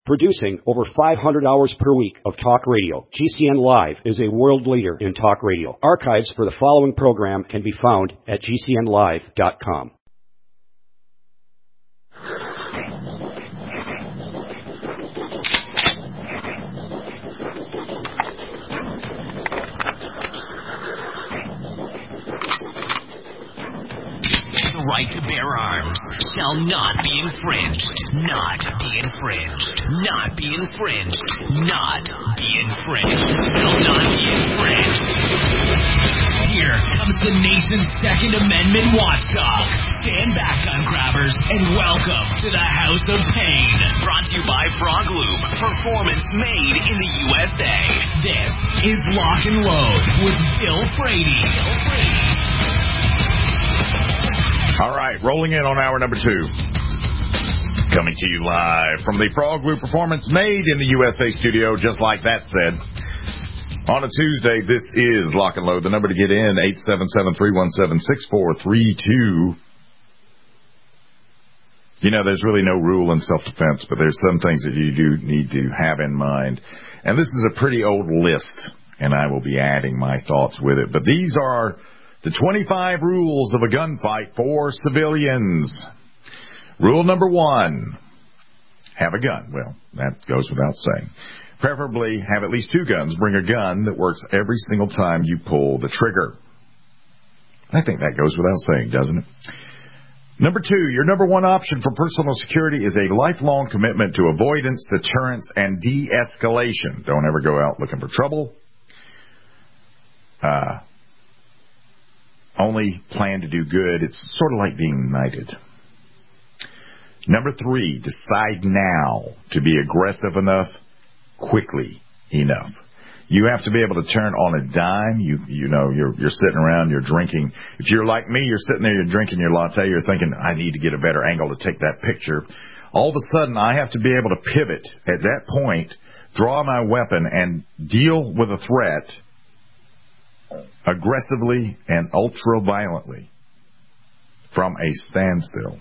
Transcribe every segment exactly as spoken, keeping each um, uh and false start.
Producing over five hundred hours per week of talk radio, G C N Live is a world leader in talk radio. Archives for the following program can be found at G C N live dot com. The right to bear arms shall not be infringed. Not be infringed. Not be infringed. Not be infringed. Shall not be infringed. Here comes the nation's Second Amendment watchdog. Stand back, gun grabbers, and welcome to the House of Pain. Brought to you by Frog Lube. Performance made in the U S A. This is Lock and Load with Bill Frady. Bill Frady. All right, rolling in on hour number two. Coming to you live from the Frog Lube Performance Made in the U S A studio, just like that said. On a Tuesday, this is Lock and Load. The number to get in, eight seven seven, three one seven, six four three two. You know, there's really no rule in self-defense, but there's some things that you do need to have in mind. And this is a pretty old list, and I will be adding my thoughts with it. But these are the twenty-five rules of a gunfight for civilians. Rule number one, have a gun. Well, that goes without saying. Preferably have at least two guns. Bring a gun that works every single time you pull the trigger. I think that goes without saying, doesn't it? Number two, your number one option for personal security is a lifelong commitment to avoidance, deterrence, and de-escalation. Don't ever go out looking for trouble. Uh, only plan to do good. It's sort of like being knighted. Number three, decide now to be aggressive enough, quickly enough. You have to be able to turn on a dime. You you know, you're you're sitting around, you're drinking. If you're like me, you're sitting there, you're drinking your latte, you're thinking, I need to get a better angle to take that picture. All of a sudden, I have to be able to pivot at that point, draw my weapon, and deal with a threat aggressively and ultra-violently from a standstill.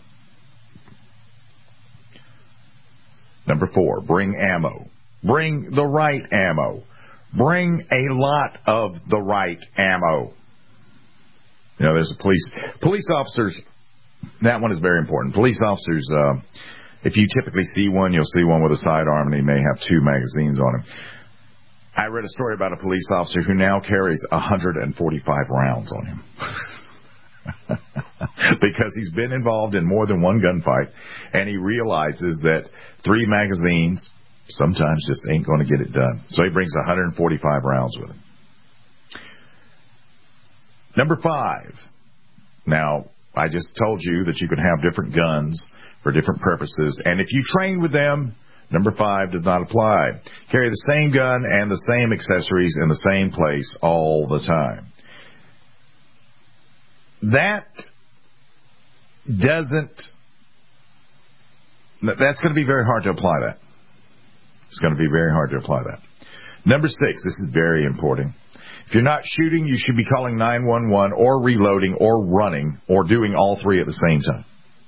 Number four, bring ammo. Bring the right ammo. Bring a lot of the right ammo. You know, there's a police police officers. That one is very important. Police officers, uh, if you typically see one, you'll see one with a sidearm, and he may have two magazines on him. I read a story about a police officer who now carries one hundred forty-five rounds on him. Because he's been involved in more than one gunfight, and he realizes that three magazines sometimes just ain't going to get it done. So he brings one hundred forty-five rounds with him. Number five. Now, I just told you that you could have different guns for different purposes, and if you train with them, number five does not apply. Carry the same gun and the same accessories in the same place all the time. That doesn't, that's going to be very hard to apply that. It's going to be very hard to apply that. Number six, this is very important. If you're not shooting, you should be calling nine one one or reloading or running or doing all three at the same time.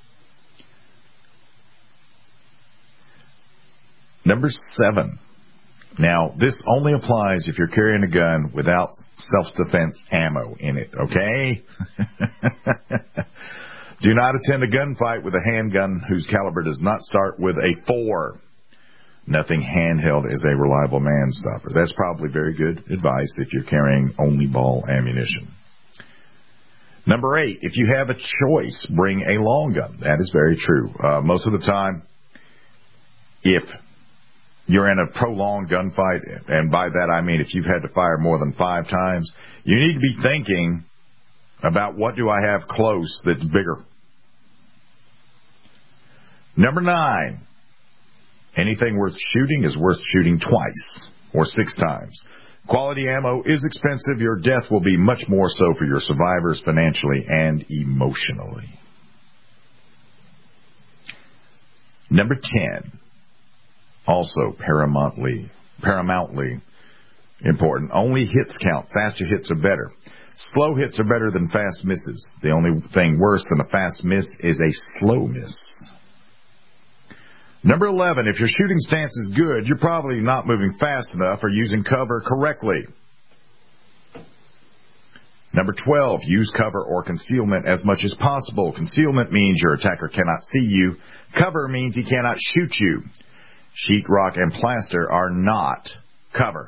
Number seven. Now, this only applies if you're carrying a gun without self-defense ammo in it, okay? Do not attend a gunfight with a handgun whose caliber does not start with a four. Nothing handheld is a reliable man stopper. That's probably very good advice if you're carrying only ball ammunition. Number eight, if you have a choice, bring a long gun. That is very true. Uh, most of the time, if you're in a prolonged gunfight, and by that I mean if you've had to fire more than five times, you need to be thinking about what do I have close that's bigger. Number nine, anything worth shooting is worth shooting twice or six times. Quality ammo is expensive. Your death will be much more so for your survivors financially and emotionally. Number ten, also paramountly, paramountly important. Only hits count. Faster hits are better. Slow hits are better than fast misses. The only thing worse than a fast miss is a slow miss. Number eleven, if your shooting stance is good, you're probably not moving fast enough or using cover correctly. Number twelve, use cover or concealment as much as possible. Concealment means your attacker cannot see you. Cover means he cannot shoot you. Sheetrock and plaster are not cover.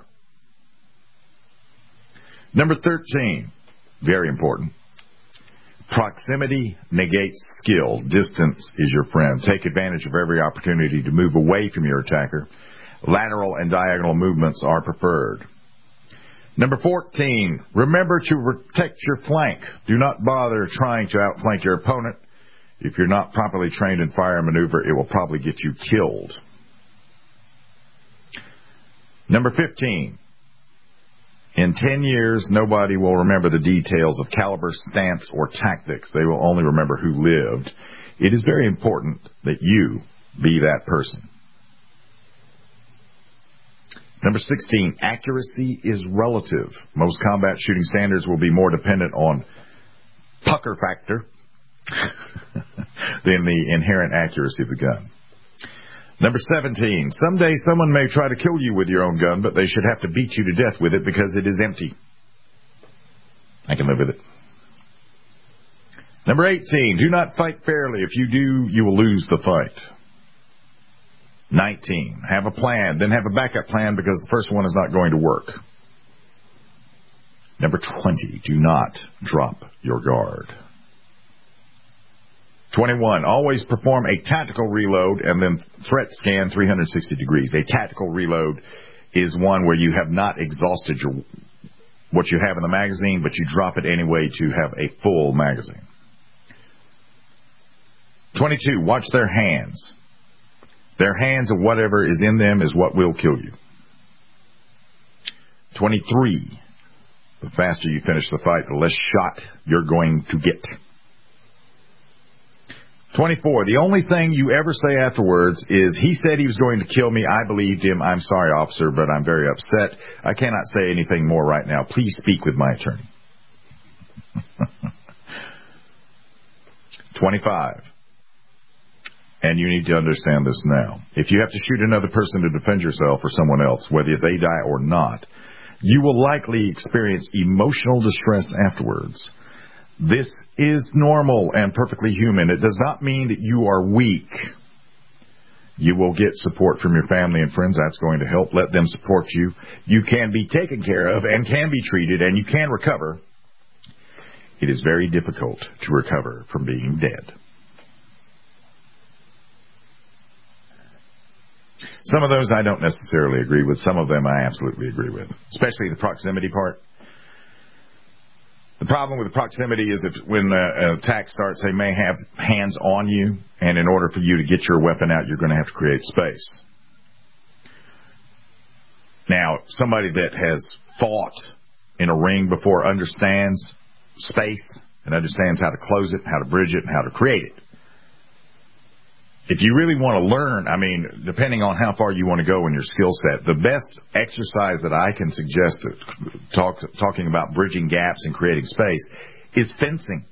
Number thirteen, very important. Proximity negates skill. Distance is your friend. Take advantage of every opportunity to move away from your attacker. Lateral and diagonal movements are preferred. Number fourteen, remember to protect your flank. Do not bother trying to outflank your opponent. If you're not properly trained in fire and maneuver, it will probably get you killed. Number fifteen, in ten years, nobody will remember the details of caliber, stance, or tactics. They will only remember who lived. It is very important that you be that person. Number sixteen, accuracy is relative. Most combat shooting standards will be more dependent on pucker factor than the inherent accuracy of the gun. Number seventeen, someday someone may try to kill you with your own gun, but they should have to beat you to death with it because it is empty. I can live with it. Number eighteen, do not fight fairly. If you do, you will lose the fight. nineteen, have a plan, then have a backup plan because the first one is not going to work. Number twenty, do not drop your guard. twenty-one, always perform a tactical reload and then threat scan three hundred sixty degrees. A tactical reload is one where you have not exhausted your what you have in the magazine, but you drop it anyway to have a full magazine. twenty-two, watch their hands. Their hands and whatever is in them is what will kill you. twenty-three, the faster you finish the fight, the less shot you're going to get. twenty-four, the only thing you ever say afterwards is, he said he was going to kill me. I believed him. I'm sorry, officer, but I'm very upset. I cannot say anything more right now. Please speak with my attorney. twenty-five, and you need to understand this now. If you have to shoot another person to defend yourself or someone else, whether they die or not, you will likely experience emotional distress afterwards. This is normal and perfectly human. It does not mean that you are weak. You will get support from your family and friends. That's going to help. Let them support you. You can be taken care of and can be treated, and you can recover. It is very difficult to recover from being dead. Some of those I don't necessarily agree with. Some of them I absolutely agree with, especially the proximity part. The problem with proximity is if when an attack starts, they may have hands on you, and in order for you to get your weapon out, you're going to have to create space. Now, somebody that has fought in a ring before understands space and understands how to close it, how to bridge it, and how to create it. If you really want to learn, I mean, depending on how far you want to go in your skill set, the best exercise that I can suggest, talk, talking about bridging gaps and creating space, is fencing.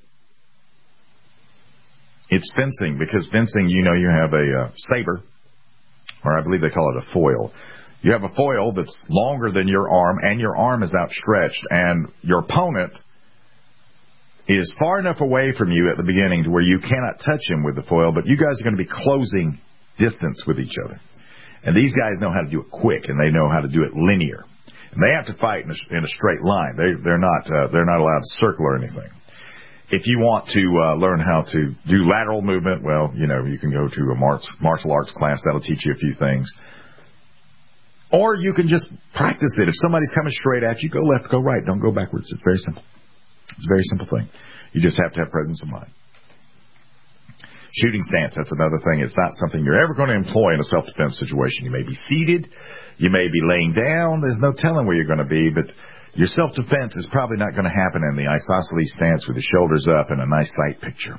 It's fencing, because fencing, you know, you have a uh, saber, or I believe they call it a foil. You have a foil that's longer than your arm, and your arm is outstretched, and your opponent is far enough away from you at the beginning to where you cannot touch him with the foil, but you guys are going to be closing distance with each other. And these guys know how to do it quick, and they know how to do it linear. And they have to fight in a, in a straight line. They, they're not uh, they're not allowed to circle or anything. If you want to uh, learn how to do lateral movement, well, you know, you can go to a martial martial arts class. That'll teach you a few things. Or you can just practice it. If somebody's coming straight at you, go left, go right. Don't go backwards. It's very simple. It's a very simple thing. You just have to have presence of mind. Shooting stance, that's another thing. It's not something you're ever going to employ in a self-defense situation. You may be seated. You may be laying down. There's no telling where you're going to be, but your self-defense is probably not going to happen in the isosceles stance with the shoulders up and a nice sight picture.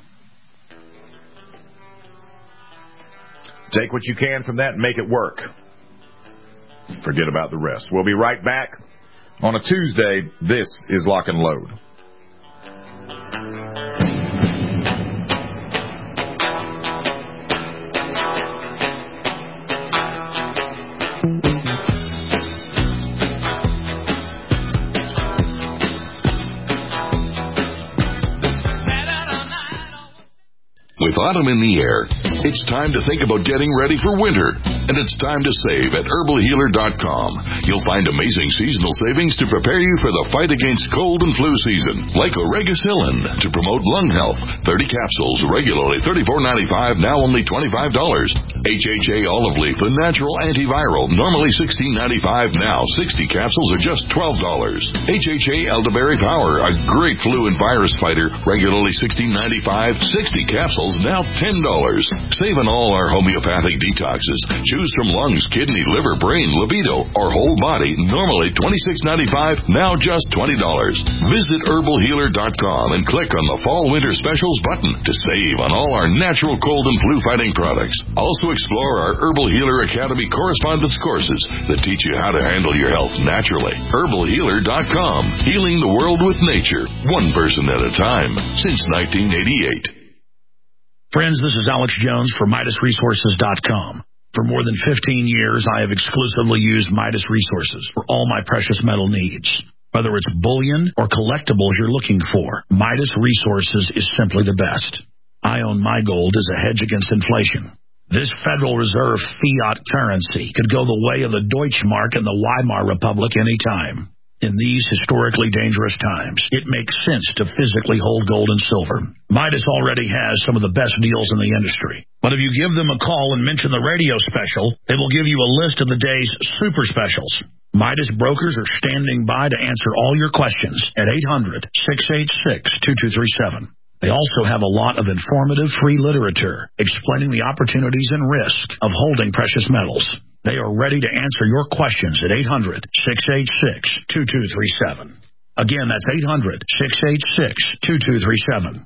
Take what you can from that and make it work. Forget about the rest. We'll be right back on a Tuesday. This is Lock and Load. With autumn in the air, it's time to think about getting ready for winter. And it's time to save at herbal healer dot com. You'll find amazing seasonal savings to prepare you for the fight against cold and flu season. Like Oregacillin to promote lung health. thirty capsules, regularly thirty-four ninety-five, now only twenty-five dollars. H H A Olive Leaf, the natural antiviral, normally sixteen ninety-five, now sixty capsules are just twelve dollars. H H A Elderberry Power, a great flu and virus fighter, regularly sixteen ninety-five, sixty capsules, now ten dollars. Save on all our homeopathic detoxes. Choose from lungs, kidney, liver, brain, libido, or whole body, normally twenty-six ninety-five, now just twenty dollars. Visit herbal healer dot com and click on the Fall Winter Specials button to save on all our natural cold and flu fighting products. Also explore our Herbal Healer Academy correspondence courses that teach you how to handle your health naturally. herbal healer dot com, healing the world with nature, one person at a time, since nineteen eighty-eight. Friends, this is Alex Jones for Midas Resources dot com. For more than fifteen years, I have exclusively used Midas Resources for all my precious metal needs. Whether it's bullion or collectibles you're looking for, Midas Resources is simply the best. I own my gold as a hedge against inflation. This Federal Reserve fiat currency could go the way of the Deutschmark and the Weimar Republic any time. In these historically dangerous times, it makes sense to physically hold gold and silver. Midas already has some of the best deals in the industry. But if you give them a call and mention the radio special, they will give you a list of the day's super specials. Midas brokers are standing by to answer all your questions at eight hundred, six eight six, two two three seven. They also have a lot of informative free literature explaining the opportunities and risks of holding precious metals. They are ready to answer your questions at eight hundred, six eight six, two two three seven. Again, that's eight hundred, six eight six, two two three seven.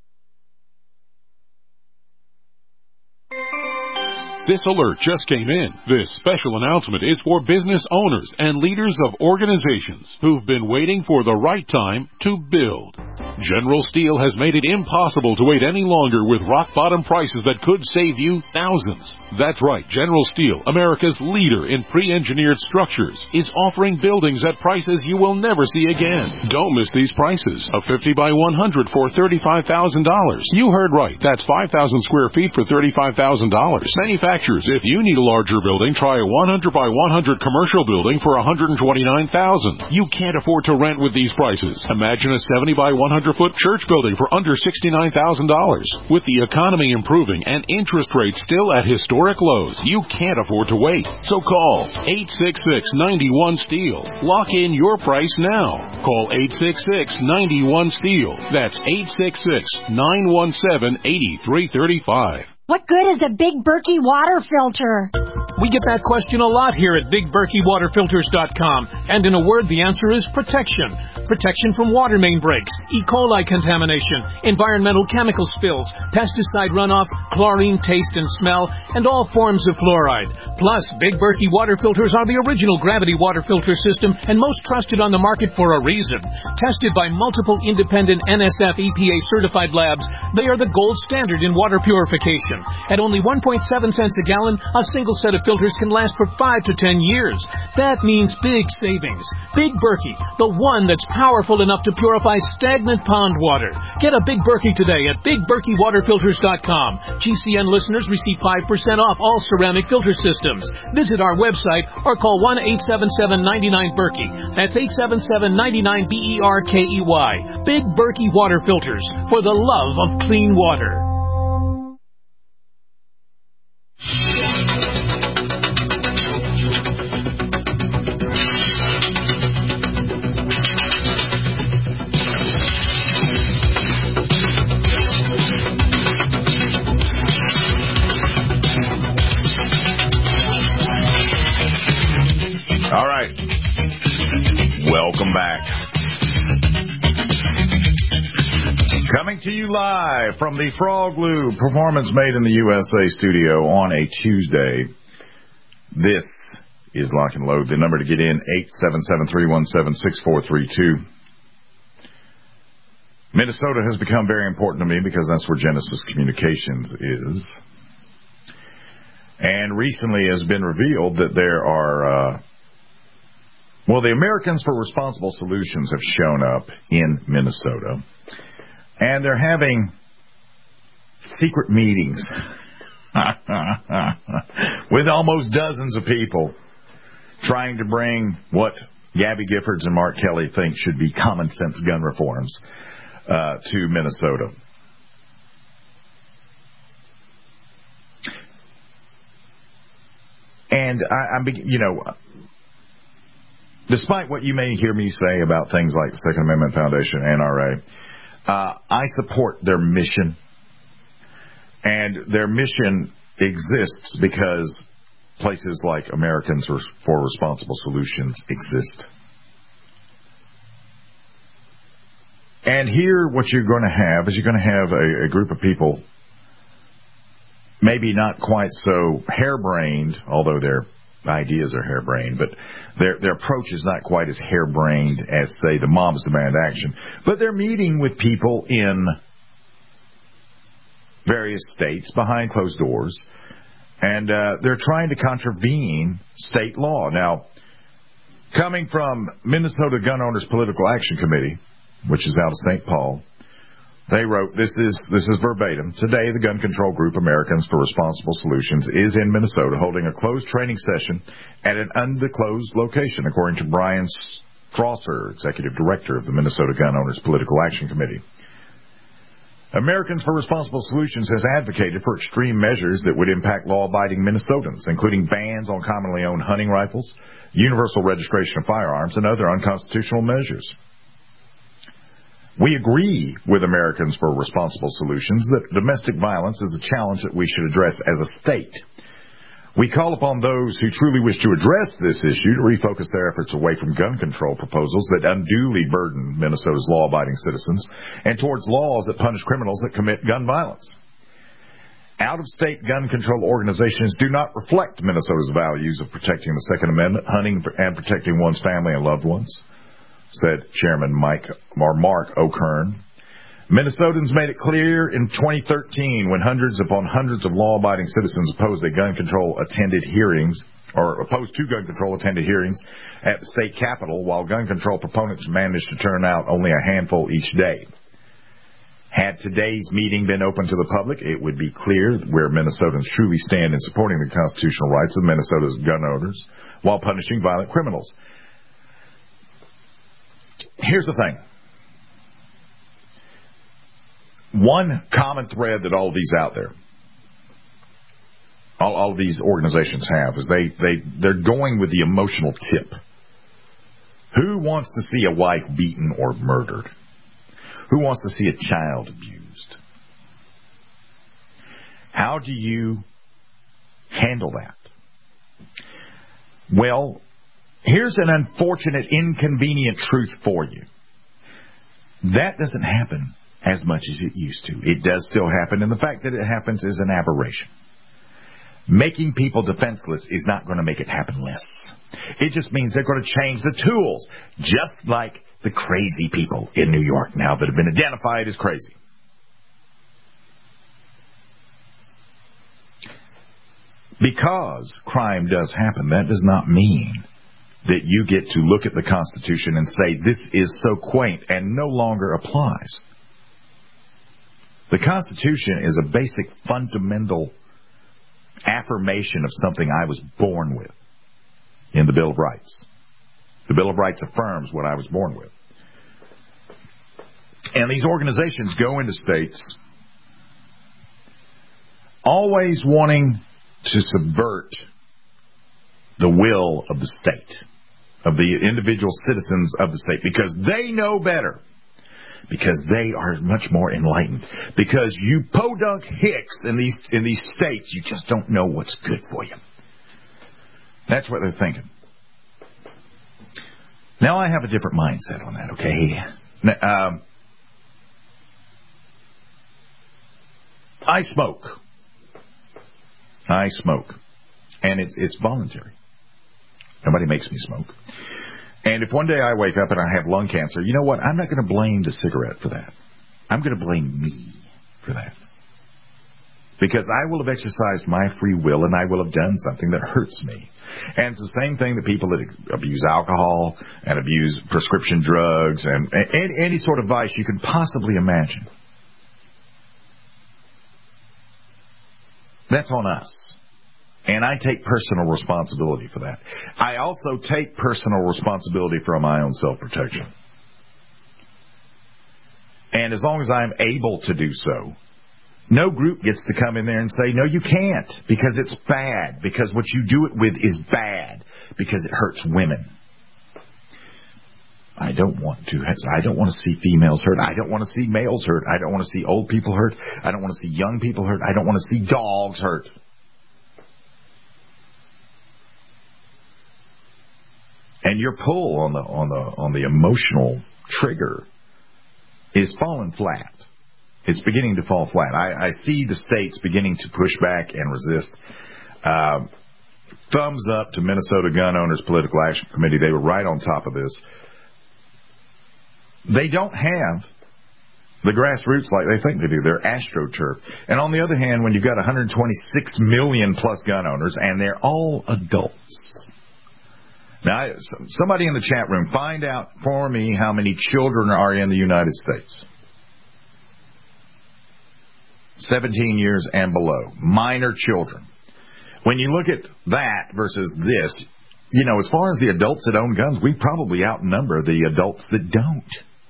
This alert just came in. This special announcement is for business owners and leaders of organizations who've been waiting for the right time to build. General Steel has made it impossible to wait any longer with rock-bottom prices that could save you thousands. That's right, General Steel, America's leader in pre-engineered structures, is offering buildings at prices you will never see again. Don't miss these prices. A fifty by one hundred for thirty-five thousand dollars. You heard right. That's five thousand square feet for thirty-five thousand dollars. Manufacturers, if you need a larger building, try a one hundred by one hundred commercial building for one hundred twenty-nine thousand dollars. You can't afford to rent with these prices. Imagine a seventy by one hundred foot church building for under sixty-nine thousand dollars. With the economy improving and interest rates still at historic lows, you can't afford to wait. So call eight six six, nine one, STEEL. Lock in your price now. Call eight six six, nine one, STEEL. That's eight six six, nine one seven, eight three three five. What good is a Big Berkey water filter? We get that question a lot here at Big Berkey Water Filters dot com, and in a word, the answer is protection. Protection from water main breaks, E. coli contamination, environmental chemical spills, pesticide runoff, chlorine taste and smell, and all forms of fluoride. Plus, Big Berkey water filters are the original gravity water filter system and most trusted on the market for a reason. Tested by multiple independent N S F E P A certified labs, they are the gold standard in water purification. At only one point seven cents a gallon, a single set of filters can last for five to ten years. That means big savings. Big Berkey, the one that's powerful enough to purify stagnant pond water. Get a Big Berkey today at Big Berkey Water Filters dot com. G C N listeners receive five percent off all ceramic filter systems. Visit our website or call one eight seven seven, nine nine, Berkey. That's eight seven seven, nine nine, B E R K E Y. Big Berkey Water Filters, for the love of clean water. All right. Welcome back. Coming to you live from the Frog Lube Performance Made in the U S A studio on a Tuesday. This is Lock and Load. The number to get in, eight seven seven, three one seven, six four three two. Minnesota has become very important to me because that's where Genesis Communications is. And recently has been revealed that there are, uh, well, the Americans for Responsible Solutions have shown up in Minnesota. And they're having secret meetings with almost dozens of people trying to bring what Gabby Giffords and Mark Kelly think should be common sense gun reforms uh, to Minnesota. And I, I'm, you know, despite what you may hear me say about things like the Second Amendment Foundation, N R A, uh, I support their mission. And their mission exists because places like Americans for Responsible Solutions exist. And here what you're going to have is you're going to have a, a group of people, maybe not quite so harebrained, although their ideas are harebrained, but their their approach is not quite as harebrained as, say, the Moms Demand Action. But they're meeting with people in various states behind closed doors, and uh, they're trying to contravene state law. Now, coming from Minnesota Gun Owners Political Action Committee, which is out of Saint Paul, they wrote, this is this is verbatim, today the gun control group Americans for Responsible Solutions is in Minnesota holding a closed training session at an undisclosed location, according to Brian Strasser, Executive Director of the Minnesota Gun Owners Political Action Committee. Americans for Responsible Solutions has advocated for extreme measures that would impact law-abiding Minnesotans, including bans on commonly owned hunting rifles, universal registration of firearms, and other unconstitutional measures. We agree with Americans for Responsible Solutions that domestic violence is a challenge that we should address as a state. We call upon those who truly wish to address this issue to refocus their efforts away from gun control proposals that unduly burden Minnesota's law-abiding citizens and towards laws that punish criminals that commit gun violence. Out-of-state gun control organizations do not reflect Minnesota's values of protecting the Second Amendment, hunting, and protecting one's family and loved ones, said Chairman Mike or Mark O'Kern. Minnesotans made it clear in twenty thirteen when hundreds upon hundreds of law-abiding citizens opposed a gun control attended hearings, or opposed to gun control attended hearings at the state capitol, while gun control proponents managed to turn out only a handful each day. Had today's meeting been open to the public, it would be clear where Minnesotans truly stand in supporting the constitutional rights of Minnesota's gun owners while punishing violent criminals. Here's the thing. One common thread that all of these out there, all, all of these organizations have, is they, they, they're going with the emotional tip. Who wants to see a wife beaten or murdered? Who wants to see a child abused? How do you handle that? Well, here's an unfortunate, inconvenient truth for you. That doesn't happen as much as it used to. It does still happen, and the fact that it happens is an aberration. Making people defenseless is not going to make it happen less. It just means they're going to change the tools, just like the crazy people in New York now that have been identified as crazy. Because crime does happen, that does not mean that you get to look at the Constitution and say, this is so quaint and no longer applies. The Constitution is a basic, fundamental affirmation of something I was born with in the Bill of Rights. The Bill of Rights affirms what I was born with. And these organizations go into states always wanting to subvert the will of the state, of the individual citizens of the state, because they know better. Because they are much more enlightened. Because you podunk hicks in these in these states, you just don't know what's good for you. That's what they're thinking. Now I have a different mindset on that, okay? Now, um, I smoke. I smoke. And it's it's voluntary. Nobody makes me smoke. And if one day I wake up and I have lung cancer, you know what? I'm not going to blame the cigarette for that. I'm going to blame me for that. Because I will have exercised my free will and I will have done something that hurts me. And it's the same thing that people that abuse alcohol and abuse prescription drugs and any, any sort of vice you can possibly imagine. That's on us. And I take personal responsibility for that. I also take personal responsibility for my own self-protection. And as long as I'm able to do so, no group gets to come in there and say, no, you can't, because it's bad, because what you do it with is bad, because it hurts women. I don't want to. I don't want to see females hurt. I don't want to see males hurt. I don't want to see old people hurt. I don't want to see young people hurt. I don't want to see dogs hurt. And your pull on the on the on the emotional trigger is falling flat. It's beginning to fall flat. I, I see the states beginning to push back and resist. Uh, thumbs up to Minnesota Gun Owners Political Action Committee. They were right on top of this. They don't have the grassroots like they think they do. They're AstroTurf. And on the other hand, when you've got one hundred twenty-six million plus gun owners, and they're all adults. Now, somebody in the chat room, find out for me how many children are in the United States. seventeen years and below. Minor children. When you look at that versus this, you know, as far as the adults that own guns, we probably outnumber the adults that don't.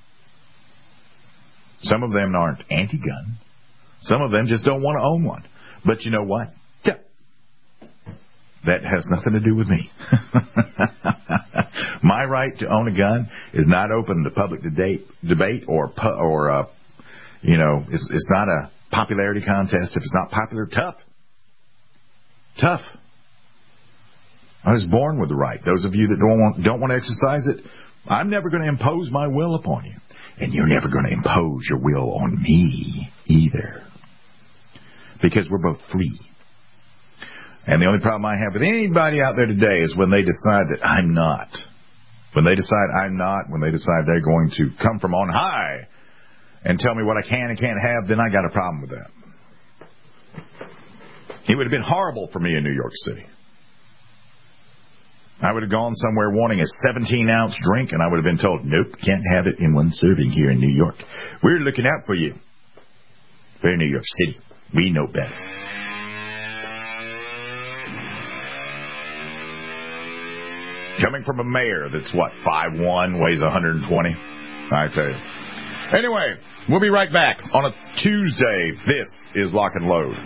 Some of them aren't anti-gun. Some of them just don't want to own one. But you know what? That has nothing to do with me. My right to own a gun is not open to public debate, debate or, or uh, you know, it's, it's not a popularity contest. If it's not popular, tough. Tough. I was born with the right. Those of you that don't want, don't want to exercise it, I'm never going to impose my will upon you. And you're never going to impose your will on me either. Because we're both free. And the only problem I have with anybody out there today is when they decide that I'm not. When they decide I'm not, when they decide they're going to come from on high and tell me what I can and can't have, then I got a problem with that. It would have been horrible for me in New York City. I would have gone somewhere wanting a seventeen ounce drink, and I would have been told, nope, can't have it in one serving here in New York. We're looking out for you. We're in New York City. We know better. Coming from a mayor that's, what, five one, weighs one hundred twenty? I tell you. Anyway, we'll be right back on a Tuesday. This is Lock and Load.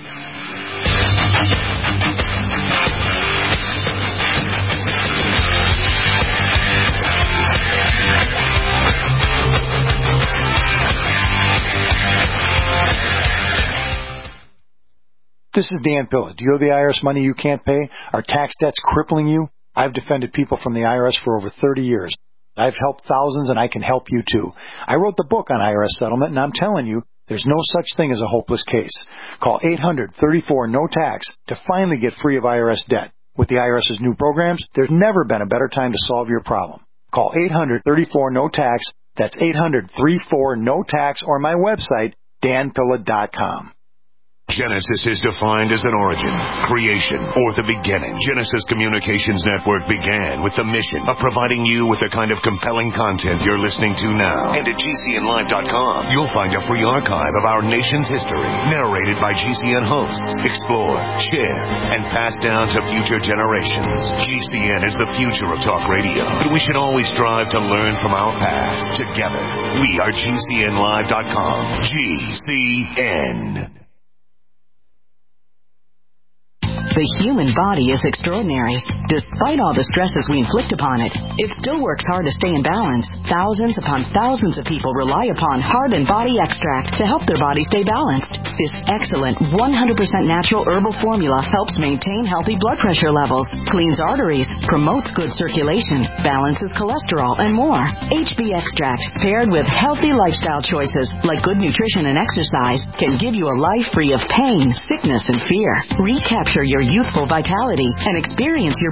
This is Dan Pilla. Do you owe the I R S money you can't pay? Are tax debts crippling you? I've defended people from the I R S for over thirty years. I've helped thousands, and I can help you too. I wrote the book on I R S settlement, and I'm telling you, there's no such thing as a hopeless case. Call eight hundred, thirty-four, no tax to finally get free of I R S debt. With the IRS's new programs, there's never been a better time to solve your problem. Call eight hundred, thirty-four, no tax. That's eight hundred, thirty-four, no tax, or my website, dan pilla dot com. Genesis is defined as an origin, creation, or the beginning. Genesis Communications Network began with the mission of providing you with the kind of compelling content you're listening to now. And at G C N live dot com, you'll find a free archive of our nation's history, narrated by G C N hosts, explored, shared, and passed down to future generations. G C N is the future of talk radio, but we should always strive to learn from our past. Together, we are G C N live dot com. G C N. The human body is extraordinary. Despite all the stresses we inflict upon it, it still works hard to stay in balance. Thousands upon thousands of people rely upon Heart and Body Extract to help their body stay balanced. This excellent one hundred percent natural herbal formula helps maintain healthy blood pressure levels, cleans arteries, promotes good circulation, balances cholesterol, and more. H B Extract, paired with healthy lifestyle choices like good nutrition and exercise, can give you a life free of pain, sickness, and fear. Recapture your youthful vitality and experience your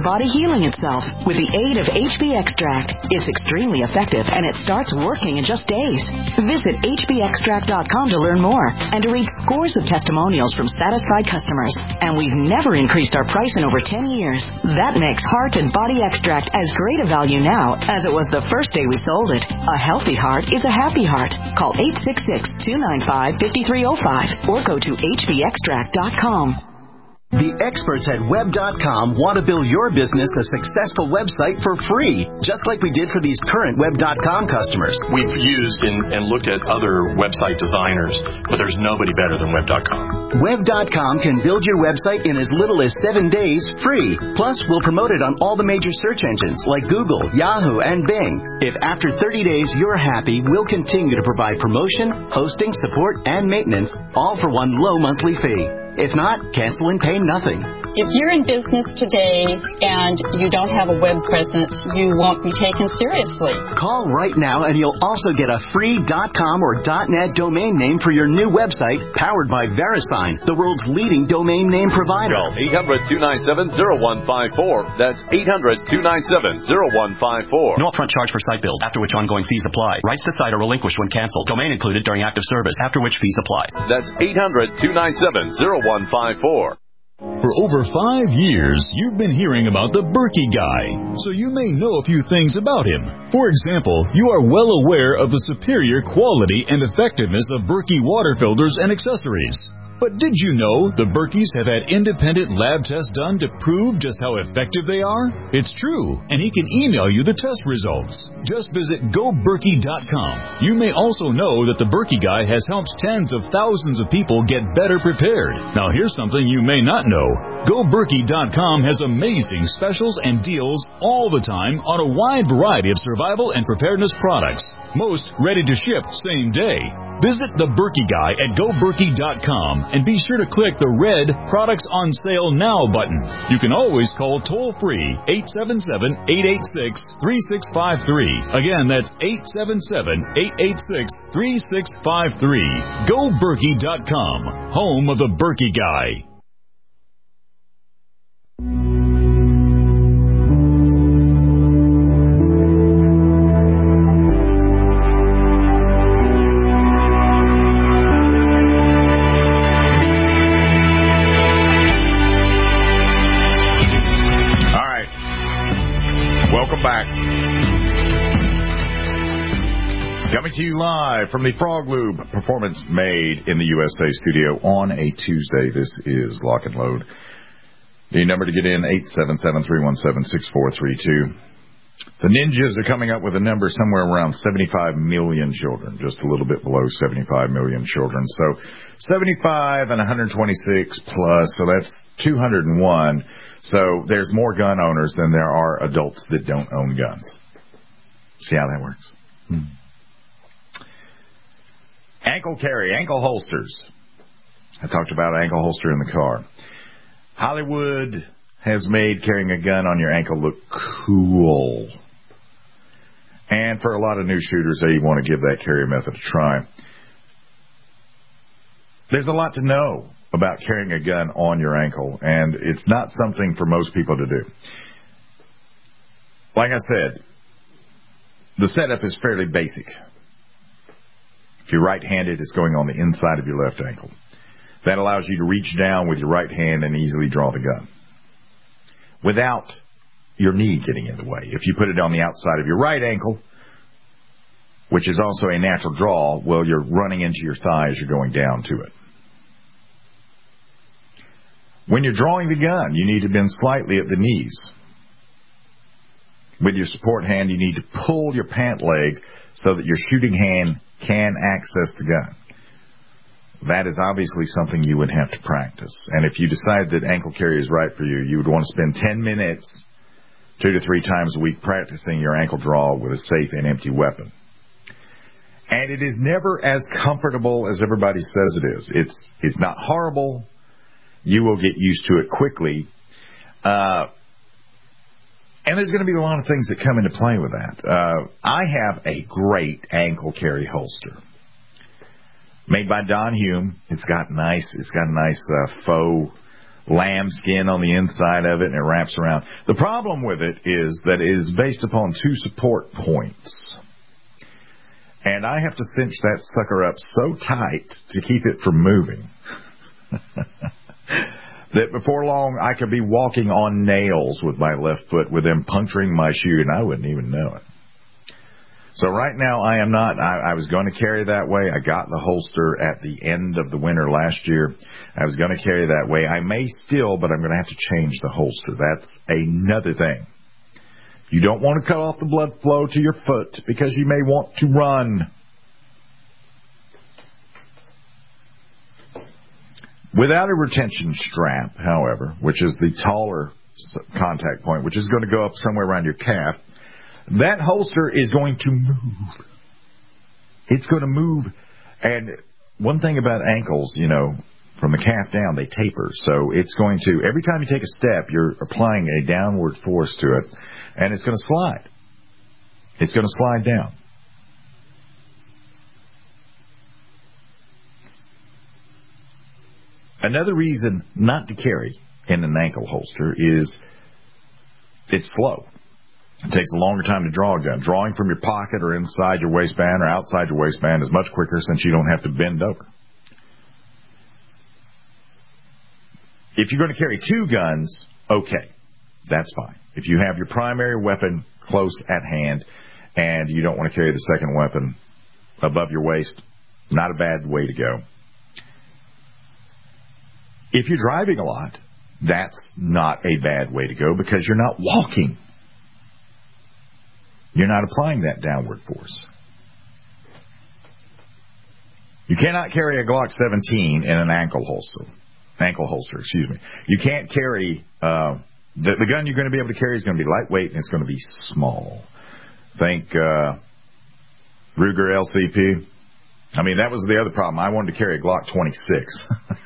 body healing itself with the aid of H B Extract. It's extremely effective, and it starts working in just days. Visit H B extract dot com to learn more and to read scores of testimonials from satisfied customers. And we've never increased our price in over ten years. That makes Heart and Body Extract as great a value now as it was the first day we sold it. A healthy heart is a happy heart. Call eight six six, two nine five, five three zero five or go to H B extract dot com. The experts at web dot com want to build your business a successful website for free, just like we did for these current web dot com customers. We've used and, and looked at other website designers, but there's nobody better than web dot com. web dot com can build your website in as little as seven days free. Plus, we'll promote it on all the major search engines like Google, Yahoo, and Bing. If after thirty days you're happy, we'll continue to provide promotion, hosting, support, and maintenance, all for one low monthly fee. If not, cancel and pay nothing. If you're in business today and you don't have a web presence, you won't be taken seriously. Call right now and you'll also get a free .com or .net domain name for your new website powered by VeriSign, the world's leading domain name provider. Call eight hundred, two nine seven, zero one five four. That's eight hundred, two nine seven, zero one five four. No upfront charge for site build, after which ongoing fees apply. Rights to site are relinquished when canceled. Domain included during active service, after which fees apply. That's eight hundred, two nine seven, zero one five four. For over five years, you've been hearing about the Berkey Guy, so you may know a few things about him. For example, you are well aware of the superior quality and effectiveness of Berkey water filters and accessories. But did you know the Berkeys have had independent lab tests done to prove just how effective they are? It's true, and he can email you the test results. Just visit go berkey dot com. You may also know that the Berkey Guy has helped tens of thousands of people get better prepared. Now here's something you may not know. go berkey dot com has amazing specials and deals all the time on a wide variety of survival and preparedness products. Most ready to ship same day. Visit the Berkey Guy at go berkey dot com and be sure to click the red Products on Sale Now button. You can always call toll-free eight seven seven, eight eight six, three six five three. Again, that's eight seven seven, eight eight six, three six five three. go berkey dot com, home of the Berkey Guy. Coming to you live from the Frog Lube Performance Made in the U S A studio on a Tuesday. This is Lock and Load. The number to get in, eight seven seven, three one seven, six four three two. The Ninjas are coming up with a number somewhere around seventy-five million children, just a little bit below seventy-five million children. So seventy-five and one hundred twenty-six plus, so that's two hundred one. So there's more gun owners than there are adults that don't own guns. See how that works? Hmm. Ankle carry, ankle holsters. I talked about ankle holster in the car. Hollywood has made carrying a gun on your ankle look cool. And for a lot of new shooters, they want to give that carry method a try. There's a lot to know about carrying a gun on your ankle, and it's not something for most people to do. Like I said, the setup is fairly basic. If you're right-handed, it's going on the inside of your left ankle. That allows you to reach down with your right hand and easily draw the gun without your knee getting in the way. If you put it on the outside of your right ankle, which is also a natural draw, well, you're running into your thigh as you're going down to it. When you're drawing the gun, you need to bend slightly at the knees. With your support hand, you need to pull your pant leg so that your shooting hand can access the gun. That is obviously something you would have to practice. And if you decide that ankle carry is right for you, you would want to spend ten minutes, two to three times a week, practicing your ankle draw with a safe and empty weapon. And it is never as comfortable as everybody says it is. It's, it's not horrible. You will get used to it quickly. Uh, And there's going to be a lot of things that come into play with that. Uh, I have a great ankle carry holster made by Don Hume. It's got nice, it's got a nice uh, faux lambskin on the inside of it, and it wraps around. The problem with it is that it is based upon two support points. And I have to cinch that sucker up so tight to keep it from moving that before long I could be walking on nails with my left foot with them puncturing my shoe, and I wouldn't even know it. So right now I am not. I, I was going to carry that way. I got the holster at the end of the winter last year. I was going to carry that way. I may still, but I'm going to have to change the holster. That's another thing. You don't want to cut off the blood flow to your foot because you may want to run. Without a retention strap, however, which is the taller contact point, which is going to go up somewhere around your calf, that holster is going to move. It's going to move. And one thing about ankles, you know, from the calf down, they taper. So it's going to, every time you take a step, you're applying a downward force to it, and it's going to slide. It's going to slide down. Another reason not to carry in an ankle holster is it's slow. It takes a longer time to draw a gun. Drawing from your pocket or inside your waistband or outside your waistband is much quicker since you don't have to bend over. If you're going to carry two guns, okay, that's fine. If you have your primary weapon close at hand and you don't want to carry the second weapon above your waist, not a bad way to go. If you're driving a lot, that's not a bad way to go because you're not walking. You're not applying that downward force. You cannot carry a Glock seventeen in an ankle holster. Ankle holster, excuse me. You can't carry, uh, the, the gun you're going to be able to carry is going to be lightweight and it's going to be small. Think uh, Ruger L C P. I mean, that was the other problem. I wanted to carry a Glock twenty-six.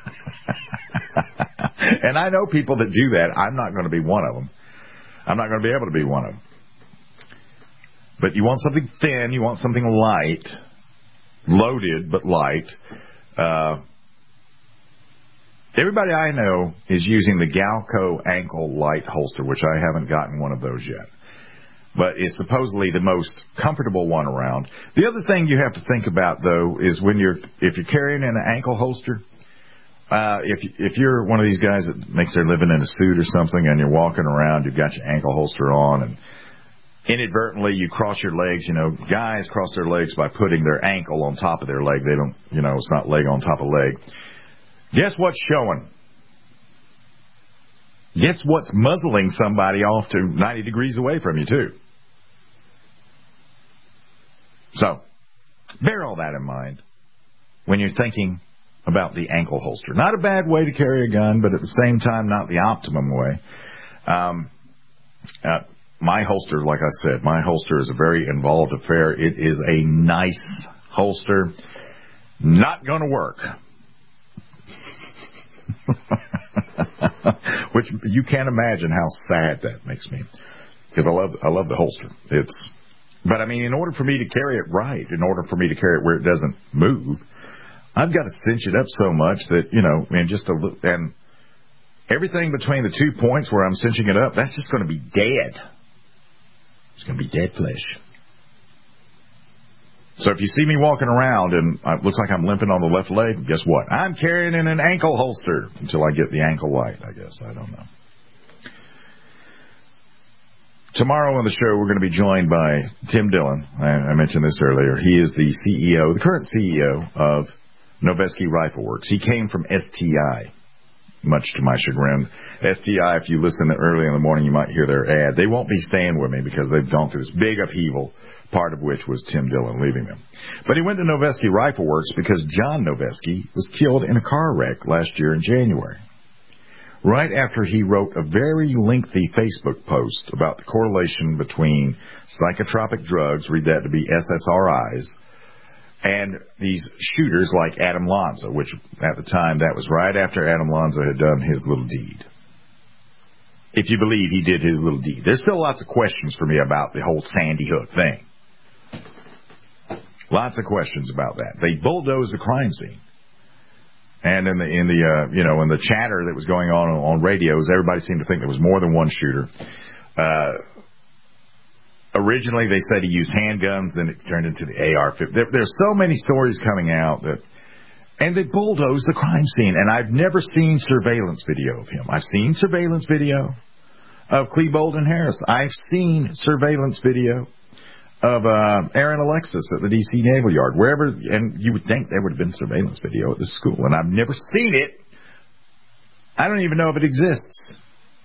And I know people that do that. I'm not going to be one of them. I'm not going to be able to be one of them. But you want something thin, you want something light, loaded but light. Uh, everybody I know is using the Galco ankle light holster, which I haven't gotten one of those yet. But it's supposedly the most comfortable one around. The other thing you have to think about, though, is when you're if you're carrying an ankle holster, uh, if if you're one of these guys that makes their living in a suit or something, and you're walking around, you've got your ankle holster on, and inadvertently you cross your legs. You know, guys cross their legs by putting their ankle on top of their leg. They don't, you know, it's not leg on top of leg. Guess what's showing? Guess what's muzzling somebody off to ninety degrees away from you, too? So, bear all that in mind when you're thinking about the ankle holster. Not a bad way to carry a gun, but at the same time, not the optimum way. Um, uh, my holster, like I said, my holster is a very involved affair. It is a nice holster. Not going to work. Which you can't imagine how sad that makes me, because I love I love the holster. It's, but I mean, in order for me to carry it right, in order for me to carry it where it doesn't move, I've got to cinch it up so much that, you know, and just a little, and everything between the two points where I'm cinching it up, that's just going to be dead. It's going to be dead flesh. So if you see me walking around and it looks like I'm limping on the left leg, guess what? I'm carrying in an ankle holster until I get the ankle light, I guess. I don't know. Tomorrow on the show, we're going to be joined by Tim Dillon. I, I mentioned this earlier. He is the C E O, the current C E O of Noveske Rifle Works. He came from S T I, much to my chagrin. S T I, if you listen early in the morning, you might hear their ad. They won't be staying with me because they've gone through this big upheaval, part of which was Tim Dillon leaving them. But he went to Noveske Rifle Works because John Noveske was killed in a car wreck last year in January. Right after he wrote a very lengthy Facebook post about the correlation between psychotropic drugs, read that to be S S R Is, and these shooters like Adam Lanza, which at the time, that was right after Adam Lanza had done his little deed. If you believe he did his little deed. There's still lots of questions for me about the whole Sandy Hook thing. Lots of questions about that. They bulldozed the crime scene. And in the in the uh, you know in the chatter that was going on on radios, everybody seemed to think there was more than one shooter. Uh, originally, they said he used handguns, then it turned into the A R fifty. There, there's so many stories coming out that, and they bulldozed the crime scene. And I've never seen surveillance video of him. I've seen surveillance video of Klebold and Harris. I've seen surveillance video of uh, Aaron Alexis at the D C Naval Yard, wherever, and you would think there would have been surveillance video at this school, and I've never seen it. I don't even know if it exists.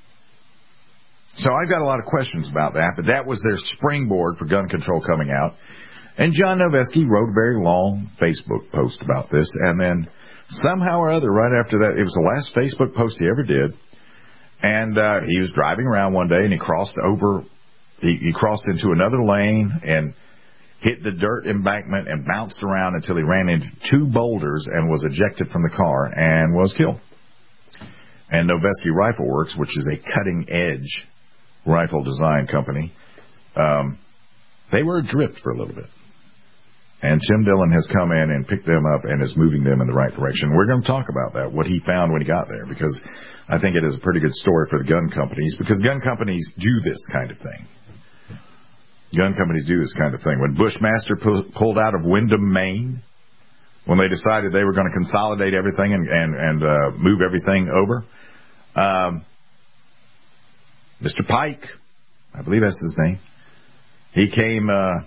So I've got a lot of questions about that, but that was their springboard for gun control coming out. And John Noveski wrote a very long Facebook post about this, and then somehow or other, right after that, it was the last Facebook post he ever did, and uh, he was driving around one day, and he crossed over He, he crossed into another lane and hit the dirt embankment and bounced around until he ran into two boulders and was ejected from the car and was killed. And Noveski Rifle Works, which is a cutting-edge rifle design company, um, they were adrift for a little bit. And Tim Dillon has come in and picked them up and is moving them in the right direction. We're going to talk about that, what he found when he got there, because I think it is a pretty good story for the gun companies, because gun companies do this kind of thing. Gun companies do this kind of thing. When Bushmaster pu- pulled out of Windham, Maine, when they decided they were going to consolidate everything and, and, and uh, move everything over, um, Mister Pike, I believe that's his name, he came uh,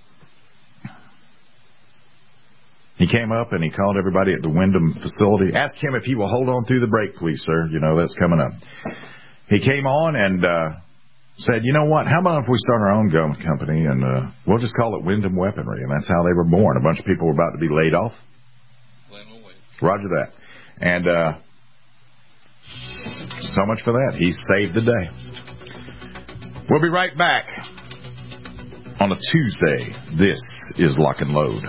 he came up and he called everybody at the Windham facility, asked him if he will hold on through the break, please, sir. You know, that's coming up. He came on and uh, said, you know what, how about if we start our own gun company and uh, we'll just call it Windham Weaponry. And that's how they were born. A bunch of people were about to be laid off. Roger that. And uh, so much for that. He saved the day. We'll be right back on a Tuesday. This is Lock and Load.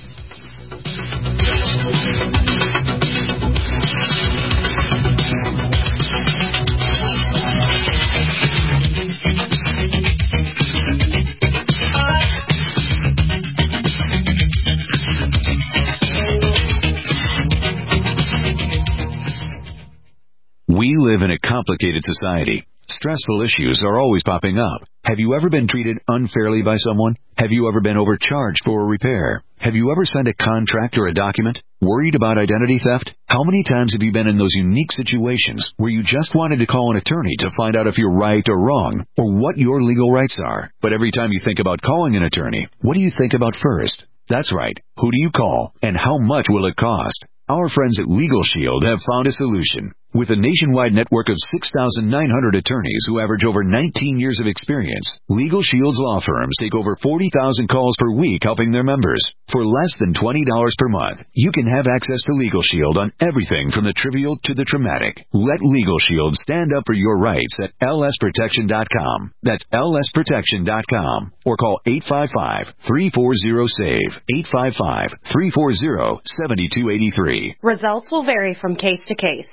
We live in a complicated society. Stressful issues are always popping up. Have you ever been treated unfairly by someone? Have you ever been overcharged for a repair? Have you ever signed a contract or a document? Worried about identity theft? How many times have you been in those unique situations where you just wanted to call an attorney to find out if you're right or wrong, or what your legal rights are? But every time you think about calling an attorney, what do you think about first? That's right. Who do you call, and how much will it cost? Our friends at Legal Shield have found a solution. With a nationwide network of six thousand nine hundred attorneys who average over nineteen years of experience, Legal Shield's law firms take over forty thousand calls per week helping their members. For less than twenty dollars per month, you can have access to Legal Shield on everything from the trivial to the traumatic. Let Legal Shield stand up for your rights at L S protection dot com. That's L S protection dot com. Or call eight five five, three four zero, SAVE, eight five five, three four zero, seven two eight three. Results will vary from case to case.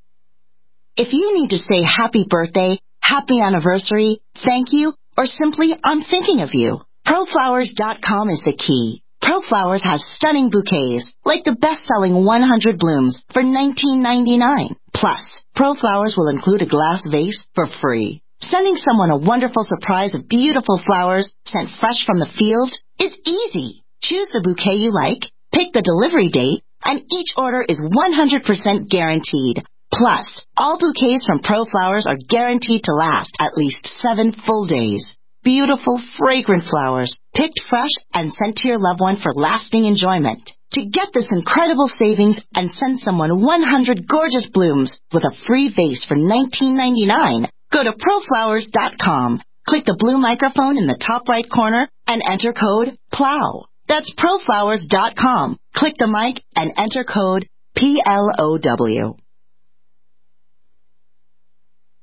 If you need to say happy birthday, happy anniversary, thank you, or simply I'm thinking of you, Pro Flowers dot com is the key. ProFlowers has stunning bouquets, like the best-selling one hundred blooms for nineteen ninety-nine. Plus, ProFlowers will include a glass vase for free. Sending someone a wonderful surprise of beautiful flowers sent fresh from the field is easy. Choose the bouquet you like, pick the delivery date, and each order is one hundred percent guaranteed. Plus, all bouquets from ProFlowers are guaranteed to last at least seven full days. Beautiful, fragrant flowers, picked fresh and sent to your loved one for lasting enjoyment. To get this incredible savings and send someone one hundred gorgeous blooms with a free vase for nineteen ninety-nine, go to Pro Flowers dot com. Click the blue microphone in the top right corner and enter code PLOW. That's Pro Flowers dot com. Click the mic and enter code P L O W.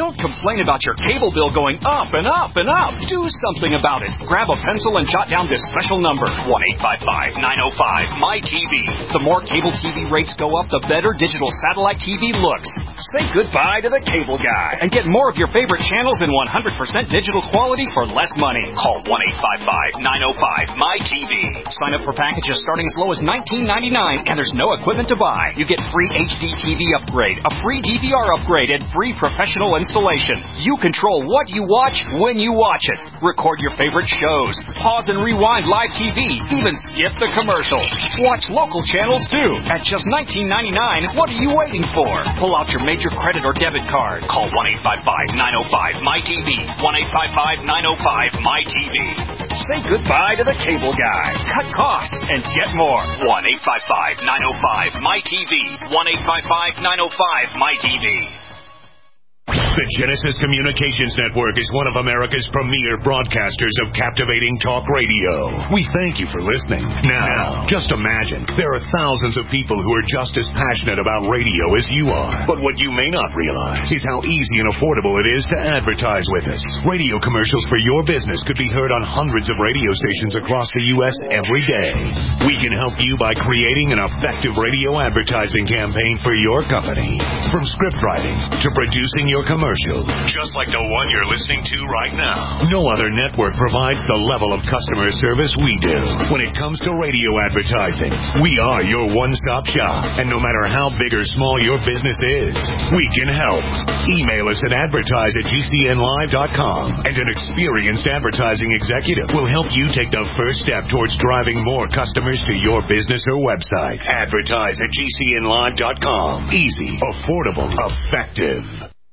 Don't complain about your cable bill going up and up and up. Do something about it. Grab a pencil and jot down this special number, one eight five five, nine oh five, M Y T V. The more cable T V rates go up, the better digital satellite T V looks. Say goodbye to the cable guy and get more of your favorite channels in one hundred percent digital quality for less money. Call one eight five five, nine oh five, M Y T V. Sign up for packages starting as low as nineteen ninety-nine, and there's no equipment to buy. You get free H D T V upgrade, a free D V R upgrade, and free professional installation. You control what you watch when you watch it. Record your favorite shows. Pause and rewind live T V. Even skip the commercials. Watch local channels too. At just nineteen ninety-nine, what are you waiting for? Pull out your major credit or debit card. Call one eight five five, nine oh five, M Y T V. one eight five five, nine oh five, M Y T V. Say goodbye to the cable guy. Cut costs and get more. one eight five five, nine oh five, M Y T V. one eight five five, nine oh five, M Y T V. The Genesis Communications Network is one of America's premier broadcasters of captivating talk radio. We thank you for listening. Now, just imagine, there are thousands of people who are just as passionate about radio as you are. But what you may not realize is how easy and affordable it is to advertise with us. Radio commercials for your business could be heard on hundreds of radio stations across the U S every day. We can help you by creating an effective radio advertising campaign for your company. From script writing to producing your commercial, just like the one you're listening to right now. No other network provides the level of customer service we do. When it comes to radio advertising, we are your one-stop shop. And no matter how big or small your business is, we can help. Email us at advertise at G C N live dot com, and an experienced advertising executive will help you take the first step towards driving more customers to your business or website. Advertise at G C N live dot com. Easy, affordable, effective.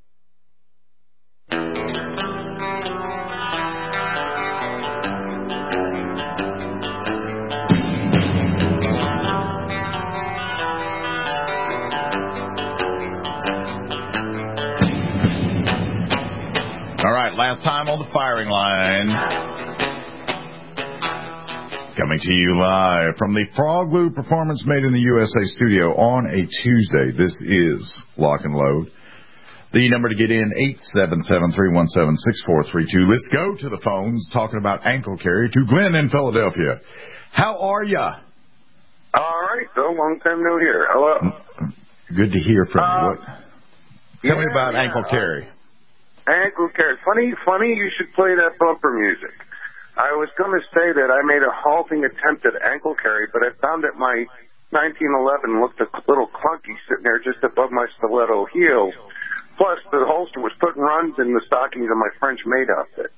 All right, last time on the firing line. Coming to you live from the Frog Loop Performance Made in the U S A studio on a Tuesday. This is Lock and Load. The number to get in, eight seven seven, three one seven, six four three two. Let's go to the phones talking about ankle carry to Glenn in Philadelphia. How are ya? All right, so long time no hear. Hello. Good to hear from uh, you. What? Tell yeah, me about yeah, ankle carry. Uh, ankle carry. Funny, funny you should play that bumper music. I was going to say that I made a halting attempt at ankle carry, but I found that my nineteen eleven looked a little clunky sitting there just above my stiletto heel. Plus, the holster was putting runs in the stockings of my French maid outfit.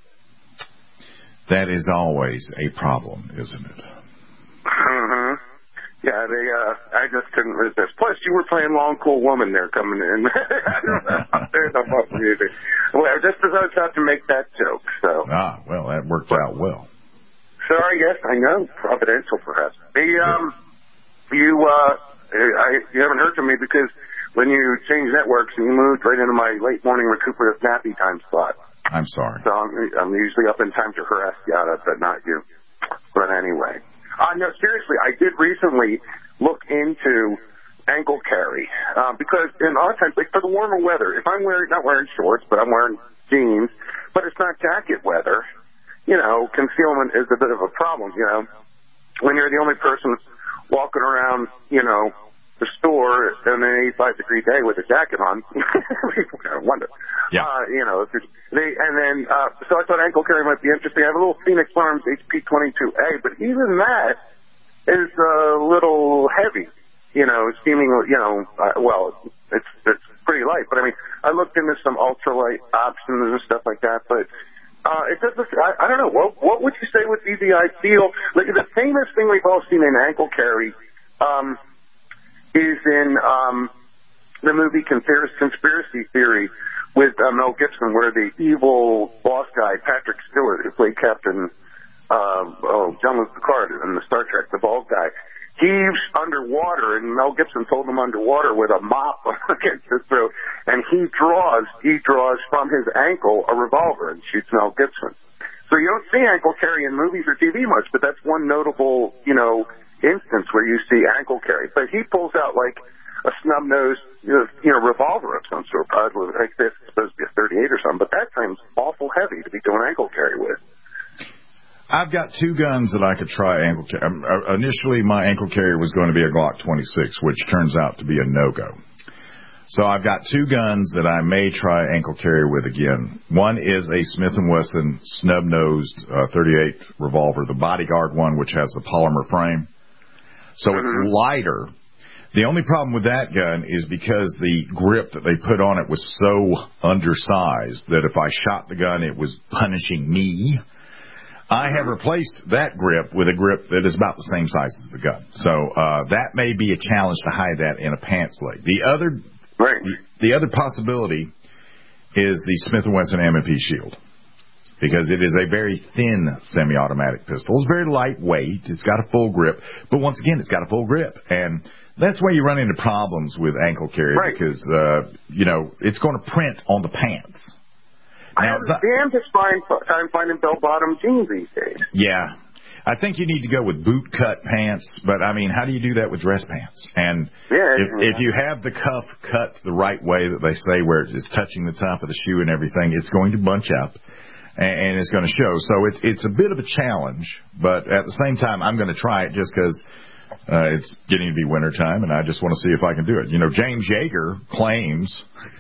That is always a problem, isn't it? Mm-hmm. Yeah, they. Uh, I just couldn't resist. Plus, you were playing Long Cool Woman there coming in. I don't know. There's no fuck music. Well, just as I was about to make that joke, so. Ah, well, that worked out well. Sorry, yes, I know. Providential, perhaps. The, um, you, uh, I, you haven't heard from me because when you changed networks and you moved right into my late morning recuperative nappy time slot. I'm sorry. So I'm, I'm usually up in time to harass Yada, but not you. But anyway. Uh, no, seriously, I did recently look into ankle carry, uh, because in a lot of times, like for the warmer weather, if I'm wearing, not wearing shorts, but I'm wearing jeans, but it's not jacket weather, you know, concealment is a bit of a problem, you know. When you're the only person walking around, you know, the store in an eighty-five degree day with a jacket on, I wonder. Yeah. Uh, you know, they, and then, uh, so I thought ankle carry might be interesting. I have a little Phoenix Farms H P twenty-two A, but even that is a little heavy, you know, seeming, you know, uh, well, it's, it's pretty light, but I mean, I looked into some ultralight options and stuff like that, but, uh, it does, I, I don't know, what, what would you say with D V I feel? Like the famous thing we've all seen in ankle carry, um, is in um, the movie Conspiracy Theory with uh, Mel Gibson, where the evil boss guy, Patrick Stewart, who played Captain uh, oh, Jean-Luc Picard in the Star Trek, the bald guy, he's underwater, and Mel Gibson told him underwater with a mop against his throat, and he draws, he draws from his ankle a revolver and shoots Mel Gibson. So you don't see ankle carry in movies or T V much, but that's one notable, you know, instance where you see ankle carry. But he pulls out like a snub-nosed, you know, you know, revolver of some sort. Probably like this, it's supposed to be a thirty-eight or something, but that seems awful heavy to be doing ankle carry with. I've got two guns that I could try ankle carry. Um, uh, initially, my ankle carrier was going to be a Glock twenty-six, which turns out to be a no-go. So I've got two guns that I may try ankle carry with again. One is a Smith and Wesson snub-nosed uh, thirty-eight revolver, the Bodyguard one, which has the polymer frame. So mm-hmm. It's lighter. The only problem with that gun is because the grip that they put on it was so undersized that if I shot the gun, it was punishing me. I have replaced that grip with a grip that is about the same size as the gun. So uh, that may be a challenge to hide that in a pants leg. The other right. the, the other possibility is the Smith and Wesson M and P Shield, because it is a very thin semi-automatic pistol. It's very lightweight. It's got a full grip. But once again, it's got a full grip. And that's where you run into problems with ankle carry right. because, uh, you know, it's going to print on the pants. Now, I have a damnedest time finding bell-bottom jeans these days. Yeah. I think you need to go with boot-cut pants, but, I mean, how do you do that with dress pants? And yeah, if, yeah. if you have the cuff cut the right way that they say, where it's touching the top of the shoe and everything, it's going to bunch up, and, and it's going to show. So it, it's a bit of a challenge, but at the same time, I'm going to try it just because uh, it's getting to be wintertime, and I just want to see if I can do it. You know, James Yeager claims...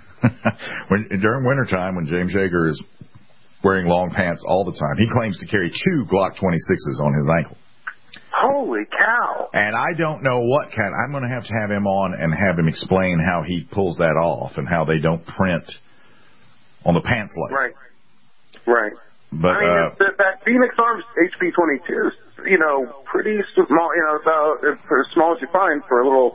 when during wintertime, when James Yeager is wearing long pants all the time, he claims to carry two Glock twenty-sixes on his ankle. Holy cow. And I don't know what kind. I'm going to have to have him on and have him explain how he pulls that off and how they don't print on the pants leg. Right. Right. But, I mean, uh, that, that Phoenix Arms H P twenty-two, you know, pretty small, you know, about as small as you find for a little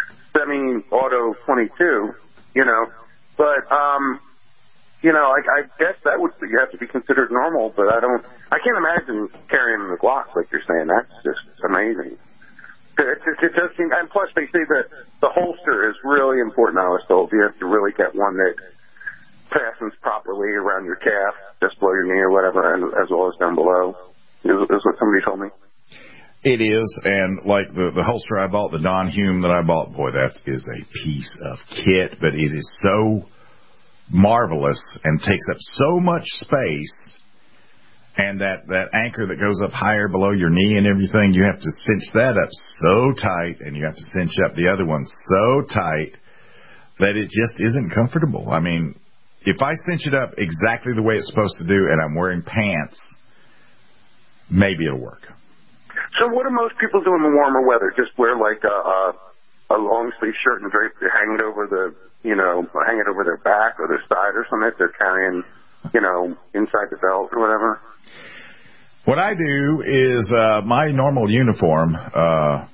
semi-auto twenty-two, you know. But, um, you know, I, I guess that would you have to be considered normal, but I don't, I can't imagine carrying the Glocks like you're saying. That's just amazing. It, it, it does seem, and plus they say that the holster is really important, I was told. You have to really get one that fastens properly around your calf, just below your knee or whatever, and as well as down below, is, is what somebody told me. It is, and like the, the holster I bought, the Don Hume that I bought, boy, that is a piece of kit, but it is so marvelous and takes up so much space, and that, that anchor that goes up higher below your knee and everything, you have to cinch that up so tight, and you have to cinch up the other one so tight that it just isn't comfortable. I mean, if I cinch it up exactly the way it's supposed to do and I'm wearing pants, maybe it'll work. So what do most people do in the warmer weather? Just wear like a, a, a long sleeve shirt and drape it, hang it over the, you know, hang it over their back or their side or something if they're carrying, you know, inside the belt or whatever? What I do is uh, my normal uniform uh,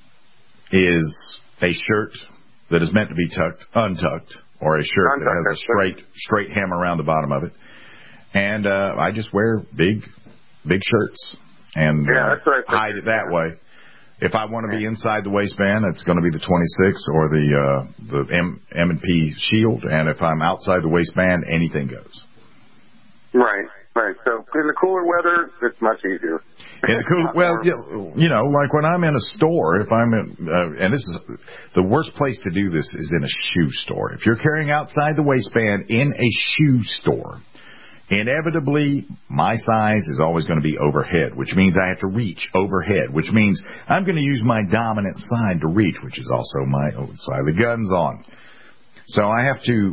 is a shirt that is meant to be tucked, untucked, or a shirt untucked, that has a straight straight hem around the bottom of it. And uh, I just wear big, big shirts. And yeah, that's right. uh, hide it that way. If I want to be inside the waistband, it's going to be the twenty-six or the uh, the M M and P Shield. And if I'm outside the waistband, anything goes. Right, right. So in the cooler weather, it's much easier. In the cool, well, you know, like when I'm in a store, if I'm in, uh, and this is the worst place to do this is in a shoe store. If you're carrying outside the waistband in a shoe store, inevitably, my size is always going to be overhead, which means I have to reach overhead, which means I'm going to use my dominant side to reach, which is also my side the gun's on. So I have to,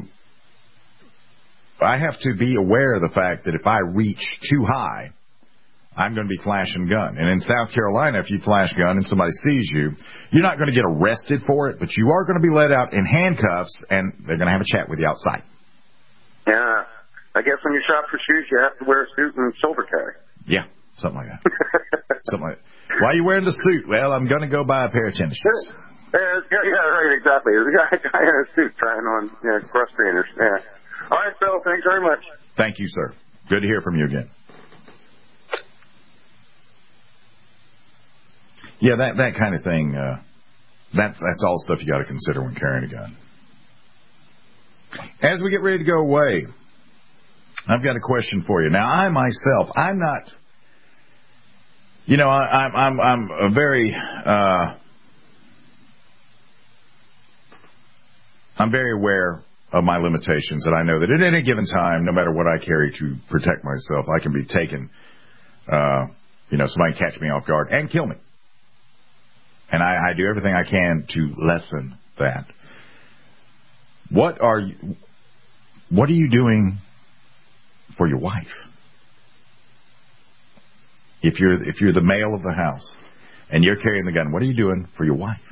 I have to be aware of the fact that if I reach too high, I'm going to be flashing gun. And in South Carolina, if you flash gun and somebody sees you, you're not going to get arrested for it, but you are going to be let out in handcuffs, and they're going to have a chat with you outside. Yeah. I guess when you shop for shoes, you have to wear a suit and shoulder carry. Yeah, something like that. something like that. Why are you wearing the suit? Well, I'm going to go buy a pair of tennis shoes. Yeah, yeah, right, exactly. There's a guy, guy in a suit trying on you know, cross trainers. Yeah. All right, Phil, thanks very much. Thank you, sir. Good to hear from you again. Yeah, that, that kind of thing, uh, that's, that's all stuff you got to consider when carrying a gun. As we get ready to go away, I've got a question for you. Now, I myself, I'm not, you know, I, I'm, I'm, I'm a very, uh, I'm very aware of my limitations, and I know that at any given time, no matter what I carry to protect myself, I can be taken, uh, you know, somebody can catch me off guard and kill me. And I, I do everything I can to lessen that. What are you, what are you doing for your wife? If you're if you're the male of the house and you're carrying the gun, what are you doing for your wife?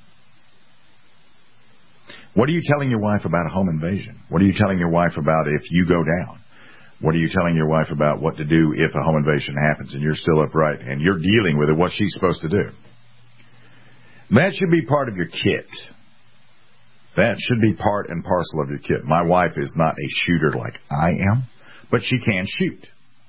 What are you telling your wife about a home invasion? What are you telling your wife about if you go down? What are you telling your wife about what to do if a home invasion happens and you're still upright and you're dealing with it, what she's supposed to do? That should be part of your kit. That should be part and parcel of your kit. My wife is not a shooter like I am, but she can shoot.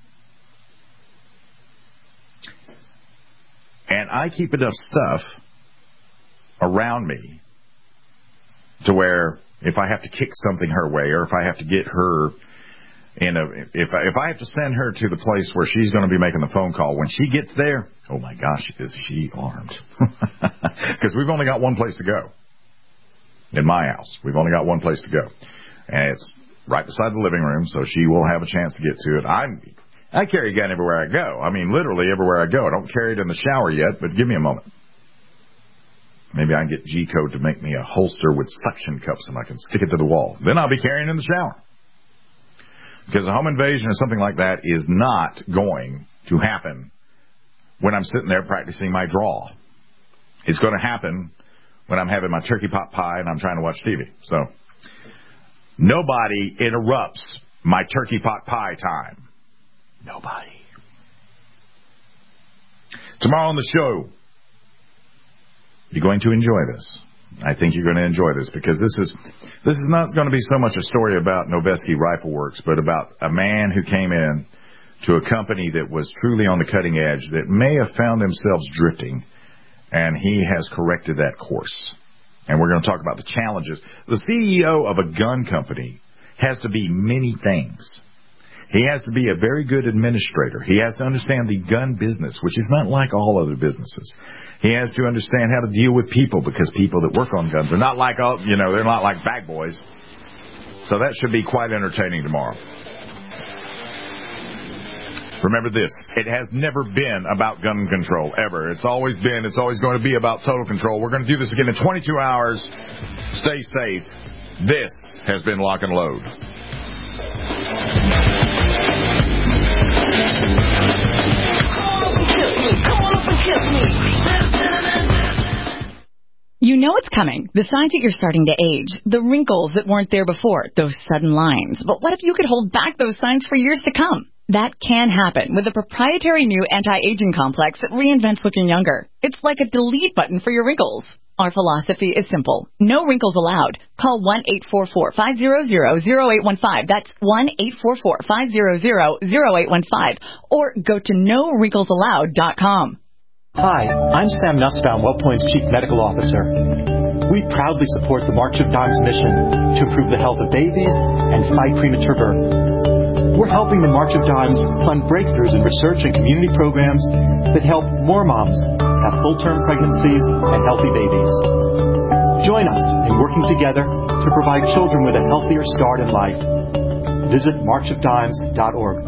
And I keep enough stuff around me to where if I have to kick something her way, or if I have to get her in a, if I, if I have to send her to the place where she's going to be making the phone call, when she gets there, oh my gosh, is she armed? Because we've only got one place to go. In my house, we've only got one place to go, and it's right beside the living room, so she will have a chance to get to it. I'm, I carry a gun everywhere I go. I mean, literally everywhere I go. I don't carry it in the shower yet, but give me a moment. Maybe I can get G-Code to make me a holster with suction cups and I can stick it to the wall. Then I'll be carrying it in the shower. Because a home invasion or something like that is not going to happen when I'm sitting there practicing my draw. It's going to happen when I'm having my turkey pot pie and I'm trying to watch T V. So nobody interrupts my turkey pot pie time. Nobody. Tomorrow on the show, you're going to enjoy this. I think you're going to enjoy this because this is this is not going to be so much a story about Noveske Rifle Works, but about a man who came in to a company that was truly on the cutting edge that may have found themselves drifting, and he has corrected that course. And we're going to talk about the challenges. The C E O of a gun company has to be many things. He has to be a very good administrator. He has to understand the gun business, which is not like all other businesses. He has to understand how to deal with people because people that work on guns are not like, all, you know, they're not like bag boys. So that should be quite entertaining tomorrow. Remember this, it has never been about gun control, ever. It's always been, it's always going to be about total control. We're going to do this again in twenty-two hours. Stay safe. This has been Lock and Load. You know it's coming. The signs that you're starting to age. The wrinkles that weren't there before. Those sudden lines. But what if you could hold back those signs for years to come? That can happen with a proprietary new anti-aging complex that reinvents looking younger. It's like a delete button for your wrinkles. Our philosophy is simple. No wrinkles allowed. Call one eight four four, five hundred, zero eight one five. That's one eight four four, five hundred, zero eight one five. Or go to no wrinkles allowed dot com. Hi, I'm Sam Nussbaum, WellPoint's Chief Medical Officer. We proudly support the March of Dimes mission to improve the health of babies and fight premature birth. We're helping the March of Dimes fund breakthroughs in research and community programs that help more moms have full-term pregnancies and healthy babies. Join us in working together to provide children with a healthier start in life. Visit march of dimes dot org.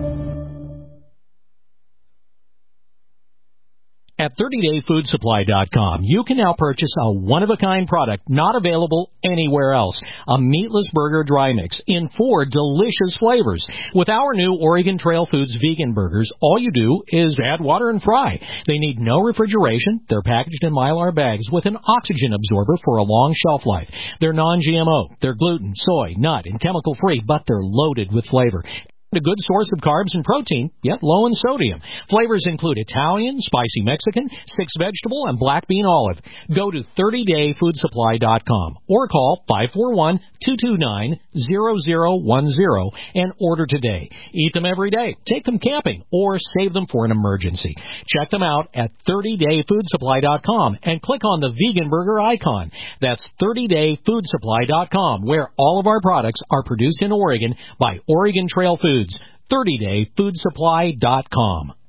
At thirty day food supply dot com, you can now purchase a one-of-a-kind product not available anywhere else. A meatless burger dry mix in four delicious flavors. With our new Oregon Trail Foods vegan burgers, all you do is add water and fry. They need no refrigeration. They're packaged in Mylar bags with an oxygen absorber for a long shelf life. They're non G M O. They're gluten, soy, nut, and chemical-free, but they're loaded with flavor. A good source of carbs and protein, yet low in sodium. Flavors include Italian, spicy Mexican, six vegetable, and black bean olive. Go to thirty day food supply dot com or call five four one, two two nine, zero zero one zero and order today. Eat them every day, take them camping, or save them for an emergency. Check them out at thirty day food supply dot com and click on the vegan burger icon. That's thirty day food supply dot com, where all of our products are produced in Oregon by Oregon Trail Foods. thirty day food supply dot com.